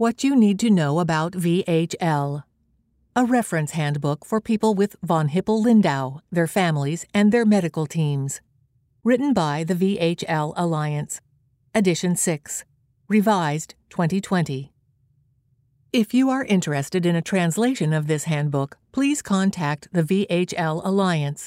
What you need to know about VHL. A reference handbook for people with von Hippel-Lindau, their families, and their medical teams. Written by the VHL Alliance. Edition 6. Revised 2020. If you are interested in a translation of this handbook, please contact the VHL Alliance.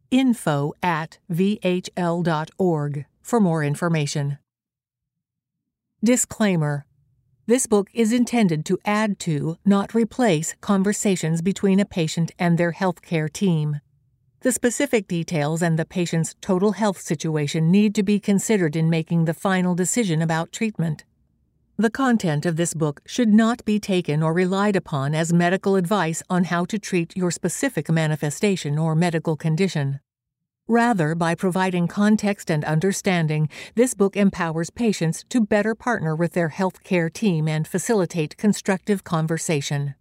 info@vhl.org for more information. Disclaimer. This book is intended to add to, not replace, conversations between a patient and their healthcare team. The specific details and the patient's total health situation need to be considered in making the final decision about treatment. The content of this book should not be taken or relied upon as medical advice on how to treat your specific manifestation or medical condition. Rather, by providing context and understanding, this book empowers patients to better partner with their healthcare team and facilitate constructive conversation.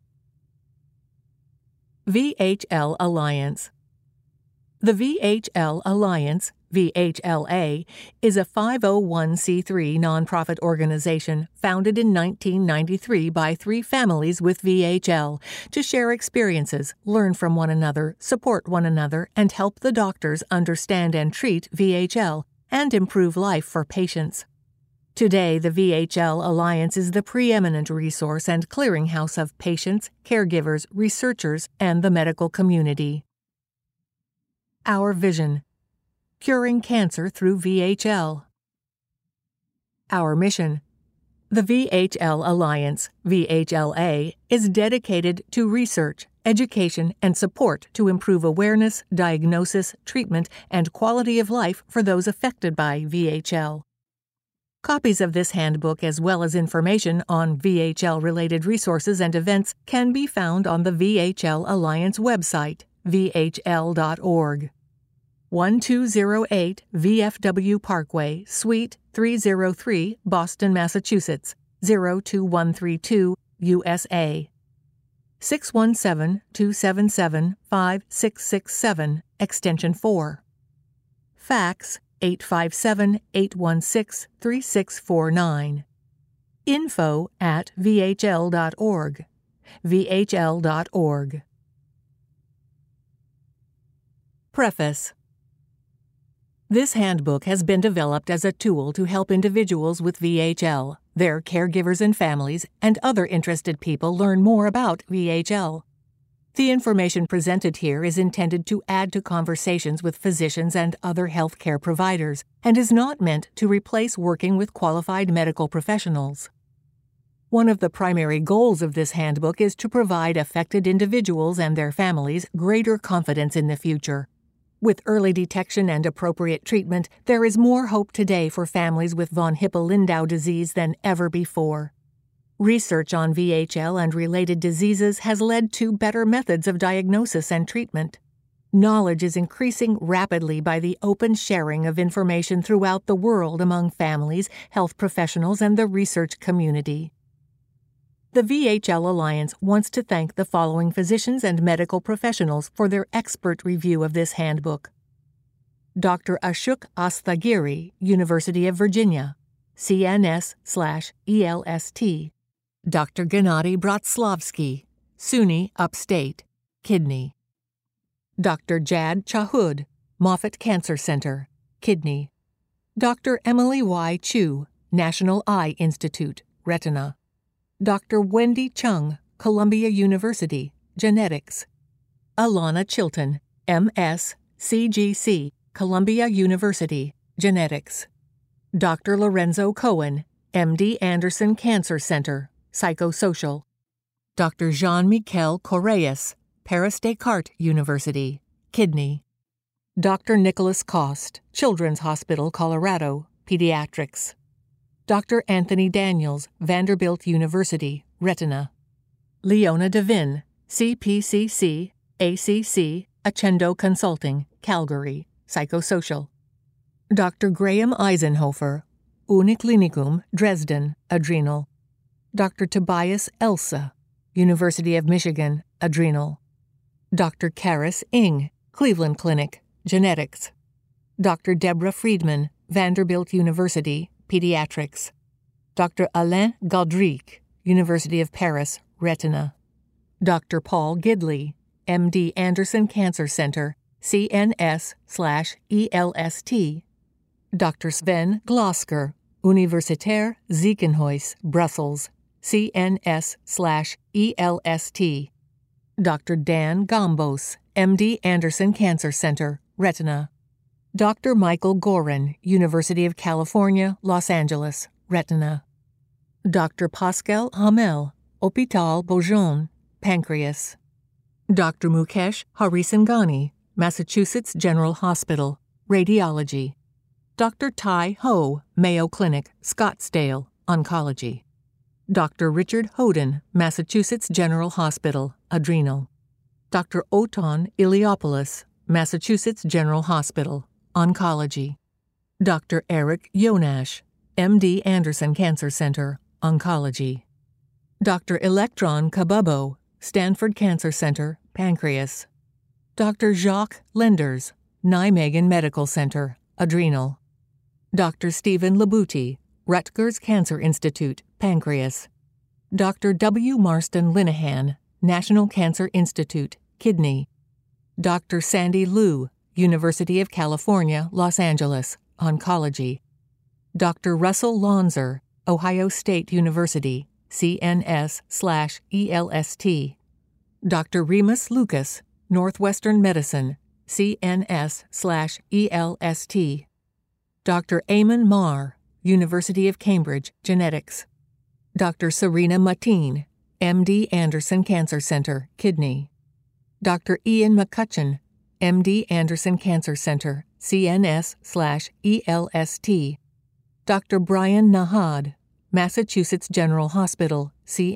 VHL Alliance. The VHL Alliance, VHLA, is a 501c3 nonprofit organization founded in 1993 by 3 families with VHL to share experiences, learn from one another, support one another, and help the doctors understand and treat VHL and improve life for patients. Today, the VHL Alliance is the preeminent resource and clearinghouse of patients, caregivers, researchers, and the medical community. Our vision: curing cancer through VHL. Our mission: the VHL Alliance, VHLA, is dedicated to research, education, and support to improve awareness, diagnosis, treatment, and quality of life for those affected by VHL. Copies of this handbook, as well as information on VHL-related resources and events, can be found on the VHL Alliance website, vhl.org. 1208 VFW Parkway, Suite 303, Boston, Massachusetts, 02132, USA. 617-277-5667, extension 4. Fax 857-816-3649. info@vhl.org. vhl.org. Preface. This handbook has been developed as a tool to help individuals with VHL, their caregivers and families, and other interested people learn more about VHL. The information presented here is intended to add to conversations with physicians and other healthcare providers, and is not meant to replace working with qualified medical professionals. One of the primary goals of this handbook is to provide affected individuals and their families greater confidence in the future. With early detection and appropriate treatment, there is more hope today for families with von Hippel-Lindau disease than ever before. Research on VHL and related diseases has led to better methods of diagnosis and treatment. Knowledge is increasing rapidly by the open sharing of information throughout the world among families, health professionals, and the research community. The VHL Alliance wants to thank the following physicians and medical professionals for their expert review of this handbook: Dr. Ashok Astagiri, University of Virginia, CNS/ELST; Dr. Gennady Bratslavsky, SUNY Upstate, Kidney; Dr. Jad Chahud, Moffitt Cancer Center, Kidney; Dr. Emily Y. Chu, National Eye Institute, Retina; Dr. Wendy Chung, Columbia University, Genetics; Alana Chilton, M.S., CGC, Columbia University, Genetics; Dr. Lorenzo Cohen, M.D. Anderson Cancer Center, Psychosocial; Dr. Jean-Michel Correas, Paris Descartes University, Kidney; Dr. Nicholas Cost, Children's Hospital, Colorado, Pediatrics; Dr. Anthony Daniels, Vanderbilt University, Retina; Leona Devin, CPCC, ACC, Accendo Consulting, Calgary, Psychosocial; Dr. Graham Eisenhofer, Uniklinikum, Dresden, Adrenal; Dr. Tobias Elsa, University of Michigan, Adrenal; Dr. Karis Ing, Cleveland Clinic, Genetics; Dr. Deborah Friedman, Vanderbilt University, Pediatrics; Dr. Alain Gaudric, University of Paris, Retina. Dr. Paul Gidley, MD Anderson Cancer Center, CNS/ELST. Dr. Sven Glosker, Universitair Ziekenhuis, Brussels, CNS/ELST. Dr. Dan Gombos, MD Anderson Cancer Center, Retina. Dr. Michael Gorin, University of California, Los Angeles, Retina. Dr. Pascal Hamel, Hôpital Beaujon, Pancreas. Dr. Mukesh Harisangani, Massachusetts General Hospital, Radiology. Dr. Tai Ho, Mayo Clinic, Scottsdale, Oncology. Dr. Richard Hoden, Massachusetts General Hospital, Adrenal. Dr. Oton Iliopoulos, Massachusetts General Hospital, Oncology. Dr. Eric Yonash, MD Anderson Cancer Center, Oncology. Dr. Electron Kababo, Stanford Cancer Center, Pancreas. Dr. Jacques Lenders, Nijmegen Medical Center, Adrenal. Dr. Stephen Labuti, Rutgers Cancer Institute, Pancreas. Dr. W. Marston Linehan, National Cancer Institute, Kidney. Dr. Sandy Liu, University of California, Los Angeles, Oncology. Dr. Russell Lonzer, Ohio State University, CNS/ELST. Dr. Remus Lucas, Northwestern Medicine, CNS/ELST. Dr. Eamon Marr, University of Cambridge, Genetics. Dr. Serena Mateen, MD Anderson Cancer Center, Kidney. Dr. Ian McCutcheon, MD Anderson Cancer Center, CNS/ELST. Dr. Brian Nahad, Massachusetts General Hospital,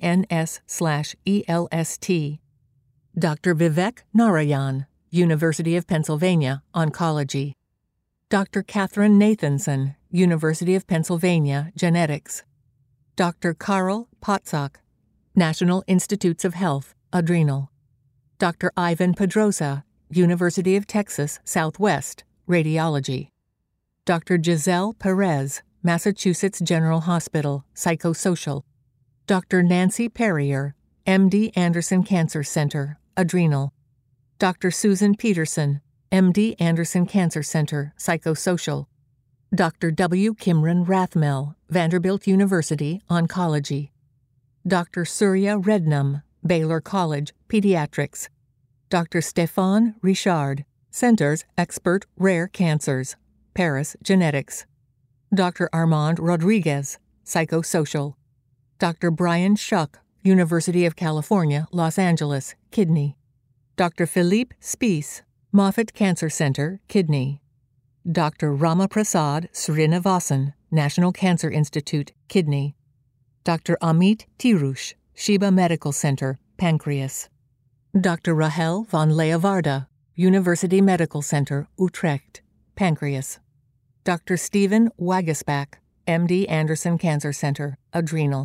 CNS/ELST. Dr. Vivek Narayan, University of Pennsylvania, Oncology. Dr. Catherine Nathanson, University of Pennsylvania, Genetics. Dr. Karl Potzak, National Institutes of Health, Adrenal. Dr. Ivan Pedrosa, University of Texas, Southwest, Radiology. Dr. Giselle Perez, Massachusetts General Hospital, Psychosocial. Dr. Nancy Perrier, MD Anderson Cancer Center, Adrenal. Dr. Susan Peterson, MD Anderson Cancer Center, Psychosocial. Dr. W. Kimran Rathmel, Vanderbilt University, Oncology. Dr. Surya Rednam, Baylor College, Pediatrics. Dr. Stéphane Richard, Centers Expert Rare Cancers, Paris Genetics. Dr. Armand Rodriguez, Psychosocial. Dr. Brian Schuck, University of California, Los Angeles, Kidney. Dr. Philippe Spies, Moffitt Cancer Center, Kidney. Dr. Ramaprasad Srinivasan, National Cancer Institute, Kidney. Dr. Amit Tirush, Sheba Medical Center, Pancreas. Dr. Rahel van Leeuwarden, University Medical Center, Utrecht, Pancreas. Dr. Stephen Wagesbach, MD Anderson Cancer Center, Adrenal.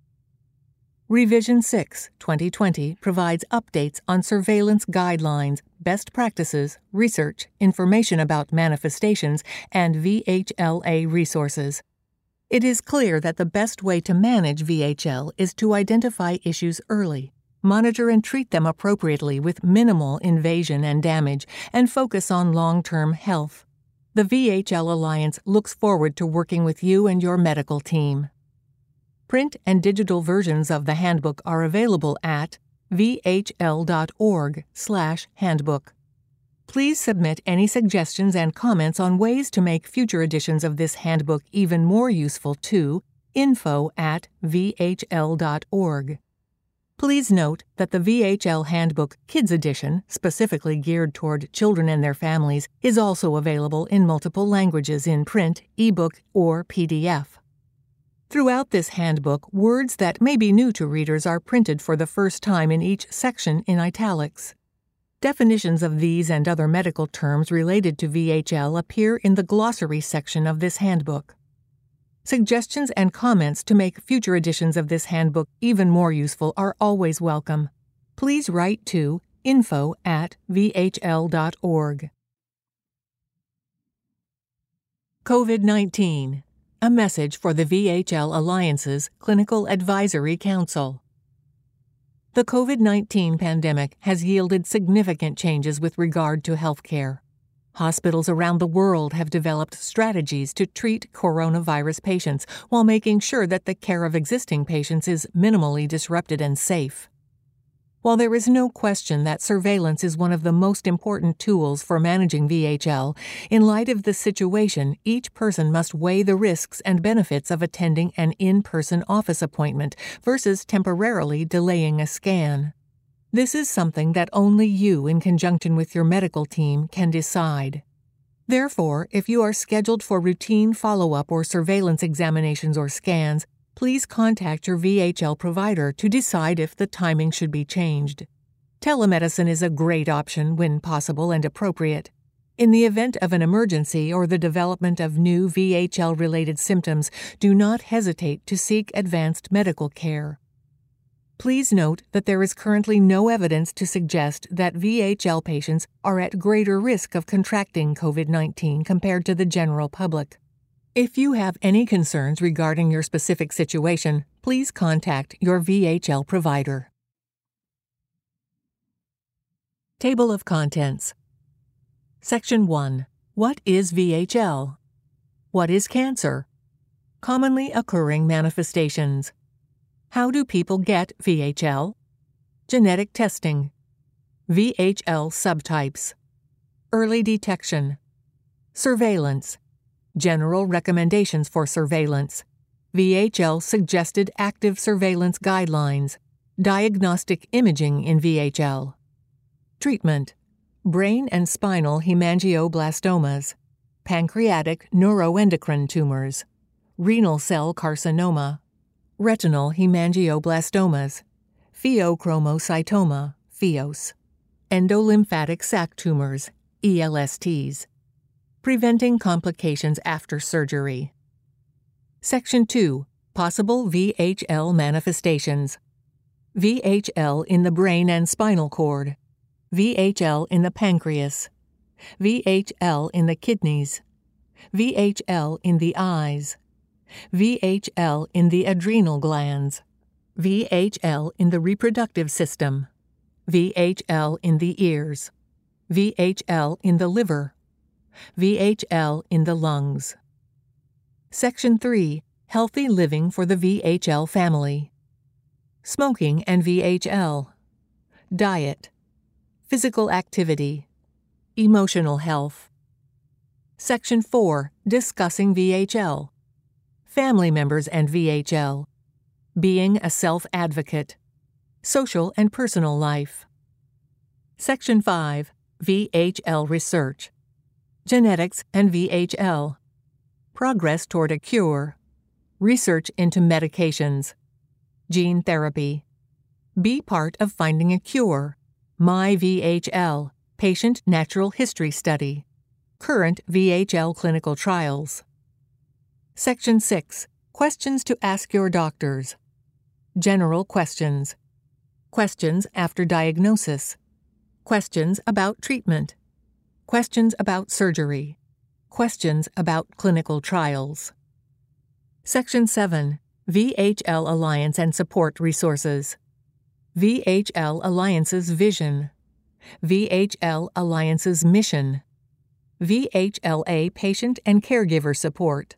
Revision 6, 2020 provides updates on surveillance guidelines, best practices, research, information about manifestations, and VHLA resources. It is clear that the best way to manage VHL is to identify issues early, monitor and treat them appropriately with minimal invasion and damage, and focus on long-term health. The VHL Alliance looks forward to working with you and your medical team. Print and digital versions of the handbook are available at vhl.org/handbook. Please submit any suggestions and comments on ways to make future editions of this handbook even more useful to info@vhl.org. Please note that the VHL Handbook Kids Edition, specifically geared toward children and their families, is also available in multiple languages in print, ebook, or PDF. Throughout this handbook, words that may be new to readers are printed for the first time in each section in italics. Definitions of these and other medical terms related to VHL appear in the glossary section of this handbook. Suggestions and comments to make future editions of this handbook even more useful are always welcome. Please write to info@vhl.org. COVID-19. A message for the VHL Alliance's Clinical Advisory Council. The COVID-19 pandemic has yielded significant changes with regard to healthcare. Hospitals around the world have developed strategies to treat coronavirus patients while making sure that the care of existing patients is minimally disrupted and safe. While there is no question that surveillance is one of the most important tools for managing VHL, in light of the situation, each person must weigh the risks and benefits of attending an in-person office appointment versus temporarily delaying a scan. This is something that only you, in conjunction with your medical team, can decide. Therefore, if you are scheduled for routine follow-up or surveillance examinations or scans, please contact your VHL provider to decide if the timing should be changed. Telemedicine is a great option when possible and appropriate. In the event of an emergency or the development of new VHL-related symptoms, do not hesitate to seek advanced medical care. Please note that there is currently no evidence to suggest that VHL patients are at greater risk of contracting COVID-19 compared to the general public. If you have any concerns regarding your specific situation, please contact your VHL provider. Table of Contents. Section 1. What is VHL? What is cancer? Commonly occurring manifestations. How do people get VHL? Genetic testing. VHL subtypes. Early detection. Surveillance. General recommendations for surveillance. VHL suggested active surveillance guidelines. Diagnostic imaging in VHL. Treatment. Brain and spinal hemangioblastomas. Pancreatic neuroendocrine tumors. Renal cell carcinoma. Retinal hemangioblastomas. Pheochromocytoma, PHEOS. Endolymphatic sac tumors, ELSTs. Preventing complications after surgery. Section 2. Possible VHL manifestations. VHL in the brain and spinal cord. VHL in the pancreas. VHL in the kidneys. VHL in the eyes. VHL in the adrenal glands. VHL in the reproductive system. VHL in the ears. VHL in the liver. VHL in the lungs. Section 3. Healthy living for the VHL family. Smoking and VHL. Diet. Physical activity. Emotional health. Section 4. Discussing VHL. Family members and VHL. Being a self-advocate. Social and personal life. Section 5. VHL research. Genetics and VHL. Progress toward a cure. Research into medications. Gene therapy. Be part of finding a cure. My VHL. Patient Natural History Study. Current VHL clinical trials. Section 6. Questions to ask your doctors. General questions. Questions after diagnosis. Questions about treatment. Questions about surgery. Questions about clinical trials. Section 7. VHL Alliance and Support Resources. VHL Alliance's Vision. VHL Alliance's Mission. VHLA Patient and Caregiver Support.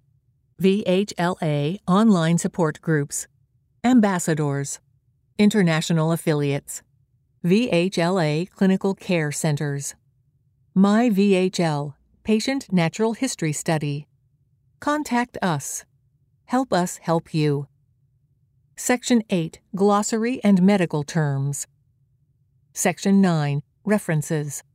VHLA Online Support Groups. Ambassadors. International Affiliates. VHLA Clinical Care Centers. My VHL, Patient Natural History Study. Contact us. Help us help you. Section 8. Glossary and Medical Terms. Section 9. References.